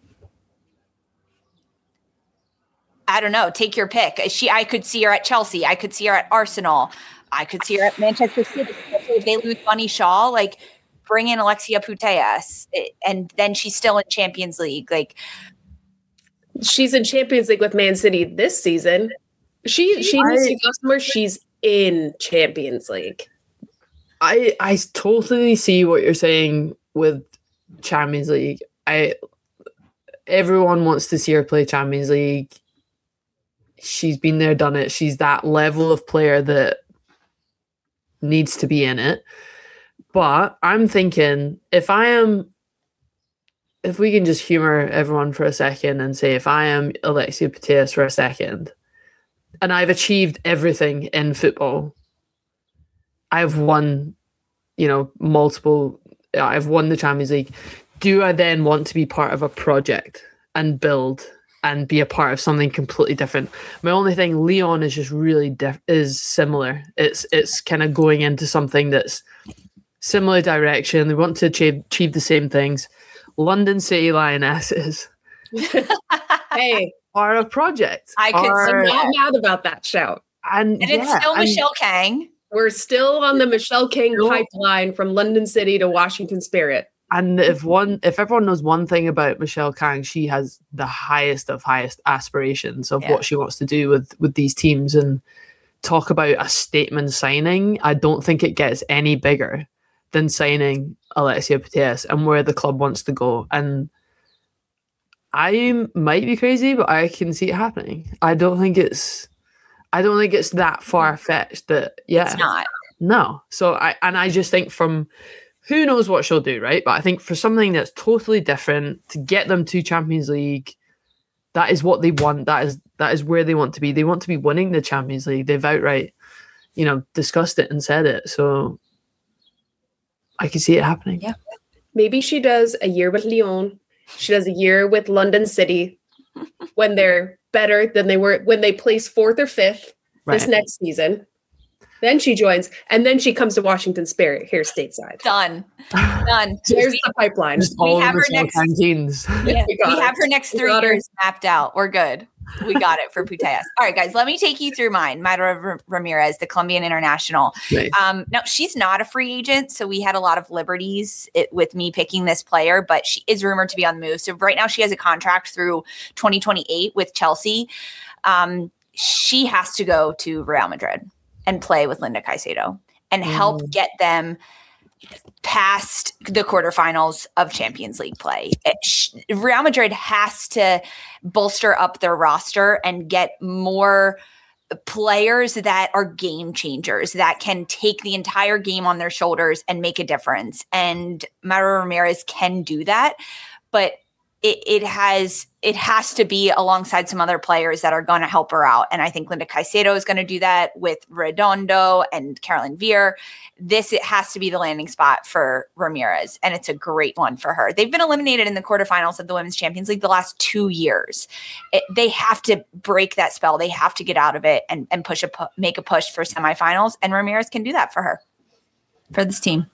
I don't know. Take your pick. I could see her at Chelsea. I could see her at Arsenal. I could see her at Manchester City. If they lose Bunny Shaw, like bring in Alexia Putellas, and then she's still in Champions League. Like she's in Champions League with Man City this season. She needs to go somewhere. She's in Champions League. I totally see what you're saying with Champions League. Everyone wants to see her play Champions League. She's been there, done it. She's that level of player that needs to be in it. But I'm thinking, if I am if we can just humor everyone for a second and say, if I am Alexia Putellas for a second, and I've achieved everything in football, I've won, multiple. I've won the Champions League. Do I then want to be part of a project and build and be a part of something completely different? My only thing, Lyon is just really is similar. It's kind of going into something that's similar direction. They want to achieve the same things. London City Lionesses hey, are a project. I'm not mad about that shout. And it's still Michelle Kang. We're still on the Michelle King pipeline from London City to Washington Spirit. And if everyone knows one thing about Michelle Kang, she has the highest of highest aspirations of what she wants to do with these teams. And talk about a statement signing, I don't think it gets any bigger than signing Alexia Putellas and where the club wants to go. And I might be crazy, but I can see it happening. I don't think it's that far-fetched that it's not. No. So I just think from who knows what she'll do, right? But I think for something that's totally different, to get them to Champions League, that is what they want. That is where they want to be. They want to be winning the Champions League. They've outright, discussed it and said it. So I can see it happening. Yeah. Maybe she does a year with Lyon. She does a year with London City when they're better than they were when they place 4th or 5th this next season. Then she joins, and then she comes to Washington Spirit here stateside. Done. There's the pipeline. We have her next. We have her next 3 years mapped out. We're good. We got it for Putellas. All right, guys, let me take you through mine. Mayra Ramirez, the Colombian international. Right. Now, she's not a free agent, so we had a lot of liberties with me picking this player, but she is rumored to be on the move. So right now she has a contract through 2028 with Chelsea. She has to go to Real Madrid and play with Linda Caicedo and help get them past the quarterfinals of Champions League play. Real Madrid has to bolster up their roster and get more players that are game changers, that can take the entire game on their shoulders and make a difference. And Mayra Ramirez can do that, but it has to be alongside some other players that are going to help her out. And I think Linda Caicedo is going to do that with Redondo and Caroline Veer. It has to be the landing spot for Ramirez, and it's a great one for her. They've been eliminated in the quarterfinals of the Women's Champions League the last 2 years. They have to break that spell. They have to get out of it and make a push for semifinals, and Ramirez can do that for her, for this team.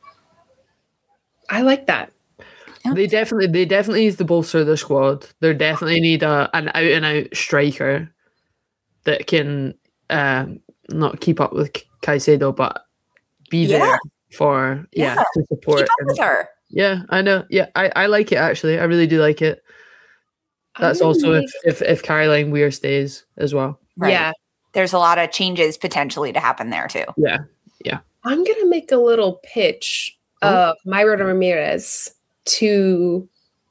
I like that. They definitely need to bolster their squad. They definitely need an out-and-out striker that can not keep up with Caicedo, but be there to support. Keep up with her. Yeah, I know. Yeah, I like it, actually. I really do like it. That's also if Caroline Weir stays as well. Right. Yeah. There's a lot of changes potentially to happen there too. Yeah. I'm going to make a little pitch of Mayra Ramirez to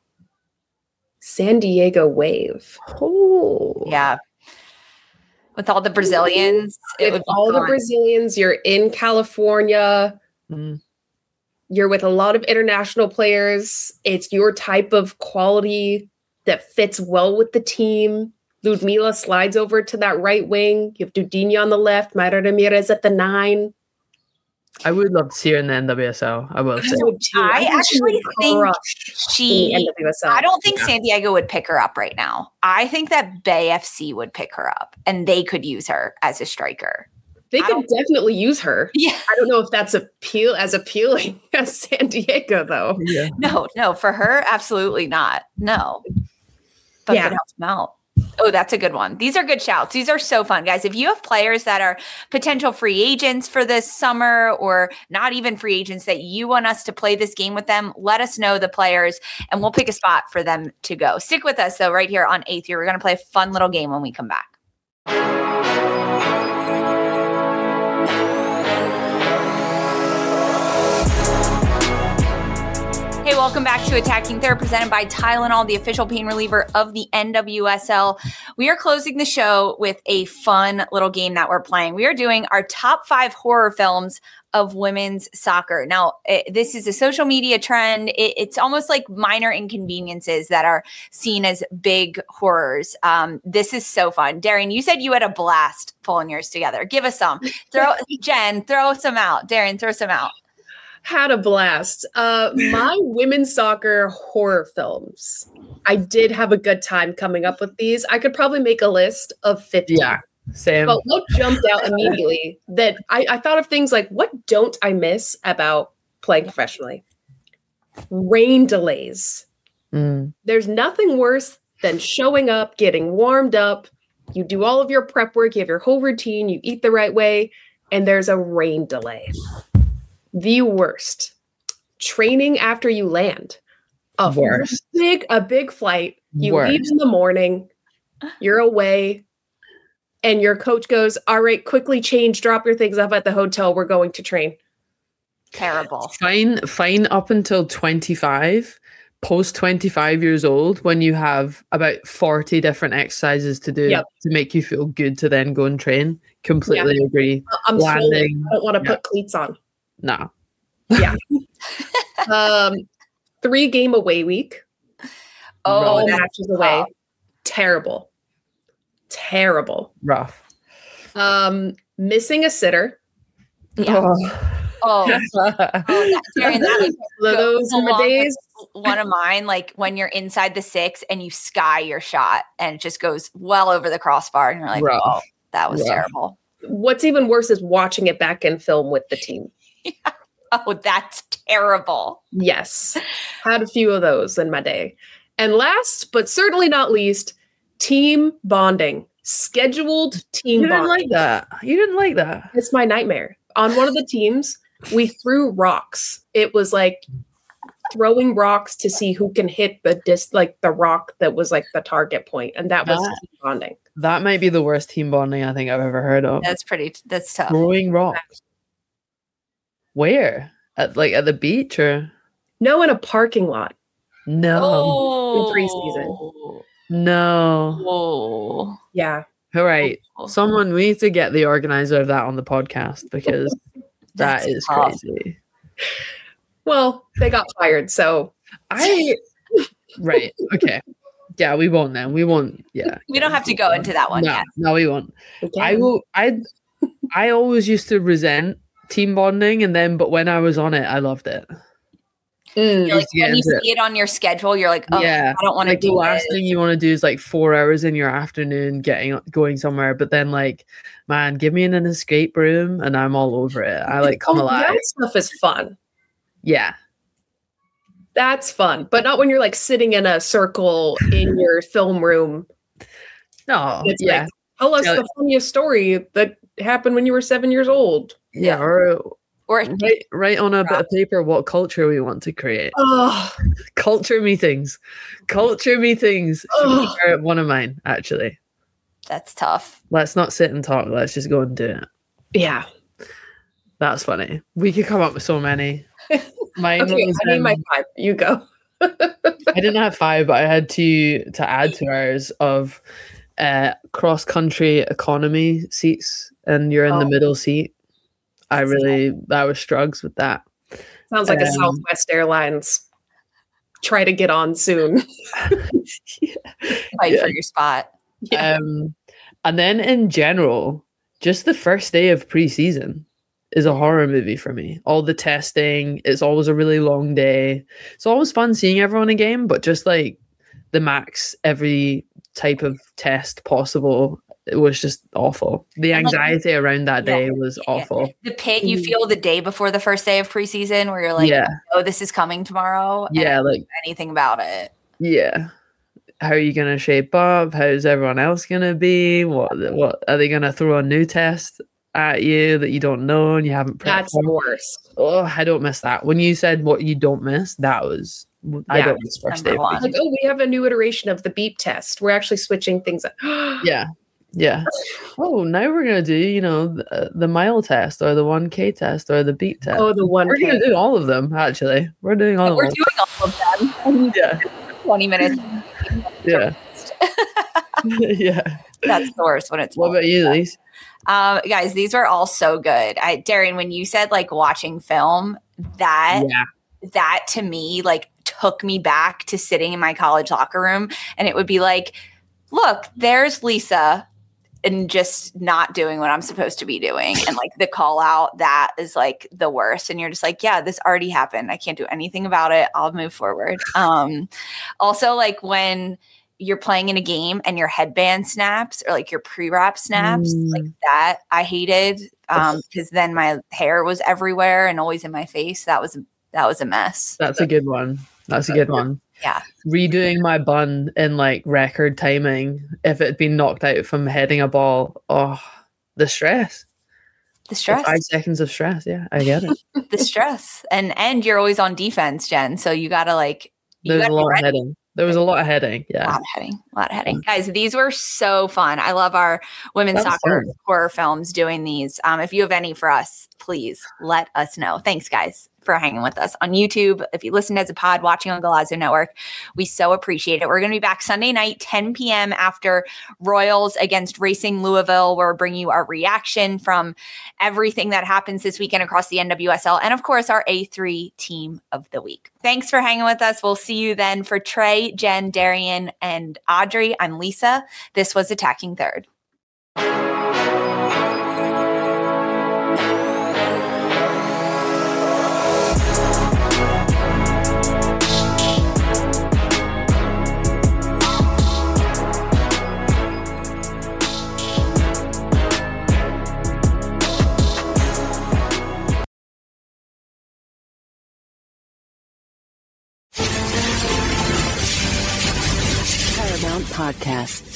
San Diego Wave. Oh. Yeah. With all the Brazilians. With all the Brazilians, you're in California. You're with a lot of international players. It's your type of quality that fits well with the team. Ludmila slides over to that right wing. You have Dudinha on the left, Mayra Ramirez at the 9. I would love to see her in the NWSL. I will say. I actually think I don't think San Diego would pick her up right now. I think that Bay FC would pick her up, and they could use her as a striker. They could definitely use her. Yeah. I don't know if that's appealing as San Diego, though. Yeah. No, for her, absolutely not. No. But it helps them out. Oh, that's a good one. These are good shouts. These are so fun, guys. If you have players that are potential free agents for this summer or not even free agents that you want us to play this game with them, let us know the players and we'll pick a spot for them to go. Stick with us, though, right here on Eighth Year. We're going to play a fun little game when we come back. Hey, welcome back to Attacking Third, presented by Tylenol, the official pain reliever of the NWSL. We are closing the show with a fun little game that we're playing. We are doing our top 5 horror films of women's soccer. Now, this is a social media trend. It's almost like minor inconveniences that are seen as big horrors. This is so fun. Darian, you said you had a blast pulling yours together. Give us some. Jen, throw some out. Darian, throw some out. Had a blast. My women's soccer horror films. I did have a good time coming up with these. I could probably make a list of 50. Yeah, same. But what jumped out immediately that I thought of things like, what don't I miss about playing professionally? Rain delays. There's nothing worse than showing up, getting warmed up. You do all of your prep work, you have your whole routine, you eat the right way, and there's a rain delay. The worst. Training after you land. A big flight. You leave in the morning. You're away. And your coach goes, all right, quickly change, drop your things off at the hotel. We're going to train. Terrible. Fine up until 25. Post 25 years old, when you have about 40 different exercises to do to make you feel good to then go and train. Completely agree. I'm landing. I don't want to put cleats on. No. Yeah. 3-game away week. Oh, matches away. Terrible. Rough. Missing a sitter. Yeah. Darian, those are my days. One of mine, like when you're inside the 6 and you sky your shot and it just goes well over the crossbar and you're like, oh, that was terrible. What's even worse is watching it back in film with the team. Yeah. Oh, that's terrible. Yes. Had a few of those in my day. And last, but certainly not least, team bonding. Scheduled team bonding. You didn't like that. It's my nightmare. On one of the teams, we threw rocks. It was like throwing rocks to see who can hit the rock that was like the target point. And that was team bonding. That might be the worst team bonding I think I've ever heard of. That's tough. Throwing rocks. Where? At the beach or? No, in a parking lot. No. In preseason. No. Whoa. Yeah. All right. Someone, we need to get the organizer of that on the podcast because that is tough. Crazy. Well, they got fired, so Right. Okay. Yeah, we won't then. We won't. Yeah. We don't have to go into that one yet. No, we won't. Okay. I always used to resent team bonding, but when I was on it, I loved it. Like when you see it on your schedule, you're like, oh, yeah, I don't want to do it. The last thing you want to do is like 4 hours in your afternoon going somewhere, but then like, man, give me an escape room and I'm all over it. I come alive. That stuff is fun. Yeah. That's fun, but not when you're like sitting in a circle in your film room. No, it's like, tell us the funniest story that happened when you were 7 years old. Yeah, or write on a bit of paper what culture we want to create. Culture meetings. One of mine, actually. That's tough. Let's not sit and talk. Let's just go and do it. Yeah. That's funny. We could come up with so many. Mine okay, was, I need my 5. You go. I didn't have 5, but I had to add to ours of cross-country economy seats, and you're in the middle seat. I was struggles with that. Sounds like a Southwest Airlines. Try to get on soon. Fight for your spot. Yeah. And then in general, just the first day of preseason is a horror movie for me. All the testing, it's always a really long day. It's always fun seeing everyone again, but just like the max every type of test possible, it was just awful. The anxiety around that day was awful. The pit you feel the day before the first day of preseason where you're like, oh, this is coming tomorrow. Yeah, and like anything about it. Yeah. How are you going to shape up? How's everyone else going to be? What are they going to throw a new test at you that you don't know and you haven't prepped? That's the worst. Oh, I don't miss that. When you said what you don't miss, that was I don't miss first day. Like, oh, we have a new iteration of the beep test. We're actually switching things up. Yeah. Yeah. Oh, now we're gonna do, the mile test or the 1K test or the beat test. Oh, the 1K. We're gonna do all of them. Actually, we're doing all of them. We're doing all of them. Yeah. 20 minutes. Yeah. Yeah. That's the worst when it's. What about you, Lise? Guys, these were all so good. Darian, when you said like watching film, that to me like took me back to sitting in my college locker room, and it would be like, look, there's Lisa, and just not doing what I'm supposed to be doing. And like the call out, that is like the worst. And you're just like, yeah, this already happened. I can't do anything about it. I'll move forward. Also, like when you're playing in a game and your headband snaps or like your pre-wrap snaps, like that I hated, because then my hair was everywhere and always in my face. That was a mess. That's a good one. That's a good one. Yeah. Redoing my bun in like record timing if it had been knocked out from heading a ball. Oh, the stress. The stress. 5 seconds of stress. Yeah, I get it. The stress. And you're always on defense, Jen. So you gotta like there's a lot of heading. There was a lot of heading. Yeah. A lot of heading. Guys, these were so fun. I love our women's soccer horror films doing these. If you have any for us, please let us know. Thanks, guys, for hanging with us on YouTube. If you listen as a pod, watching on Golazo Network, we so appreciate it. We're going to be back Sunday night, 10 p.m. after Royals against Racing Louisville. We're bringing you our reaction from everything that happens this weekend across the NWSL, and of course, our A3 team of the week. Thanks for hanging with us. We'll see you then. For Trey, Jen, Darian, and Audrey, I'm Lisa. This was Attacking Third. Paramount Podcast.